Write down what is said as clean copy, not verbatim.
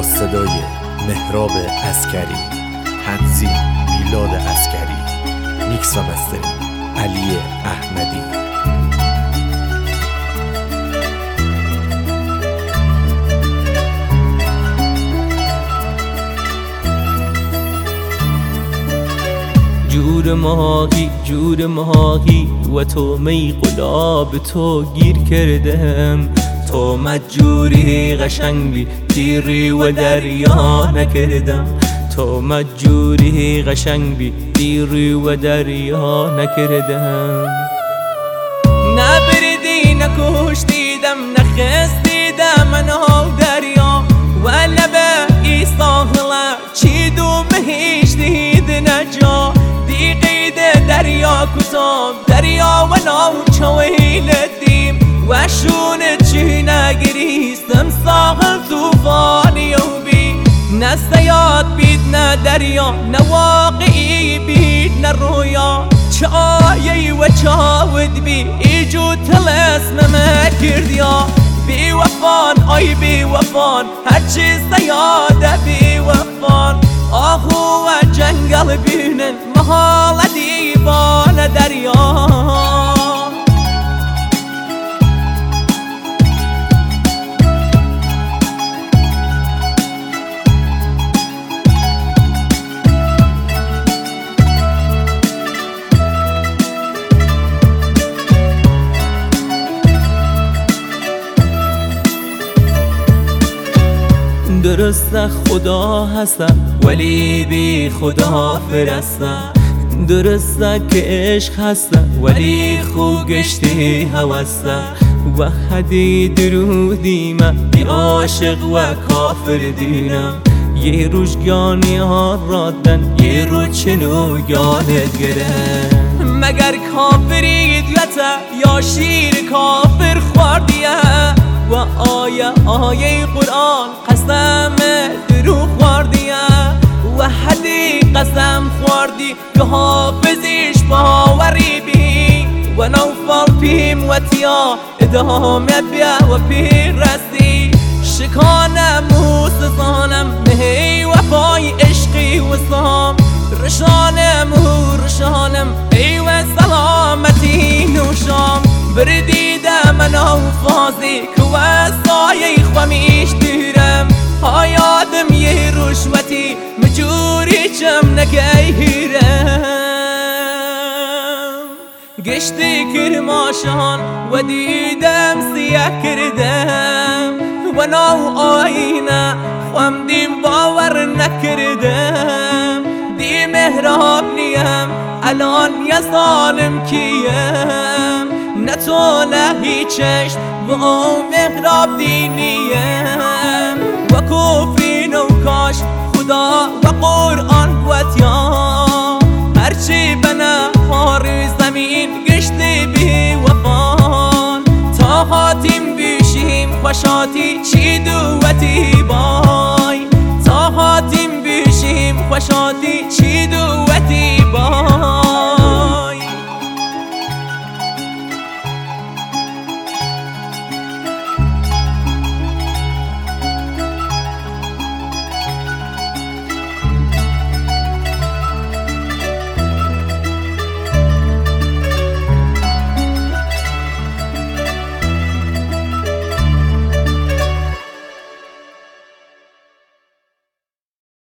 با صدای مهراب عسکری، تنظیم میلاد عسکری، میکس و مسترینگ علی احمدی. جور ماهی و تو می قلاب تو گیر کردم. تو مجوری قشنگ بی دیری و دریا نکردم. تو مجوری قشنگ بی دیری و دریا نکردم. نبردی نکشتیدم نخستیدم منو دریا و لبه ای ساحله چی دو مهیش دید نجا. قید دریا کتاب دریا و ناوچویل دیم و شونه چی نگریستم ساحل توفانی و بی. نه سیاد بید نه دریا نه واقعی بید نه رویا. چه آیی و چاود بی ایجو تلسم مکردیا. بی وفان آی بی وفان هرچی سیاده بی وفان. آهو و جنگل بینن محال دیوان دریا. درسته خدا هستم ولی بی خدا فرستم. درسته که عشق هستم ولی خو گشتی هوستم. و حدی درودی من بی عاشق و کافر دینم. یه روش گانی ها رادن یه رو چنو گانت گرم. مگر کافری دیتا یا شیر کافر خوردیه و آیه قرآن قسم دروغ خوردیه. و حدی قسم خوردی که حافظیش باوری بی و نوفال پیم و تیا ادامه بیا و پیر رسی. شکانم و سزانم مهی وفای عشقی و سام. رشانم و رشانم ای و سلامتی نوشام. بردیدم منو فازی که وستای خمیش دیرم. آیادم یه رشوتی مجوری چم نگیرم. گشتی کرماشان و دیدم سیاه کردم. و نو آینه خوام دیم باور نکردم. دی مهراب نیم الان یا ظالم کیم. نه تو نه هیچش و مهراب دینیم. و کفرین و کاش خدا و قرآن قوتیا. هرچی بنا خار زمین گشتی بی وفان. تا حاتیم بیشیم خوشاتی چی دوتی بای. تا حاتیم بیشیم خوشاتی